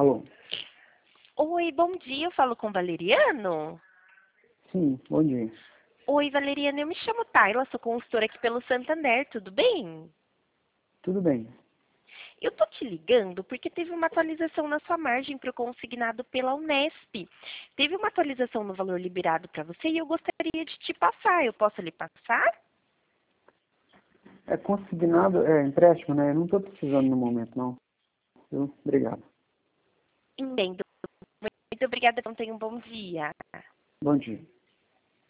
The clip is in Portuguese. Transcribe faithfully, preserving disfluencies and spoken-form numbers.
Alô? Oi, bom dia, eu falo com o Valeriano? Sim, bom dia. Oi, Valeriano, eu me chamo Tayla, sou consultora aqui pelo Santander, tudo bem? Tudo bem. Eu tô te ligando porque teve uma atualização na sua margem para o consignado pela Unesp. Teve uma atualização no valor liberado para você e eu gostaria de te passar. Eu posso lhe passar? É consignado, é empréstimo, né? Eu não estou precisando no momento, não. Viu? Obrigado. Entendo. Muito obrigada, então tenha um bom dia. Bom dia.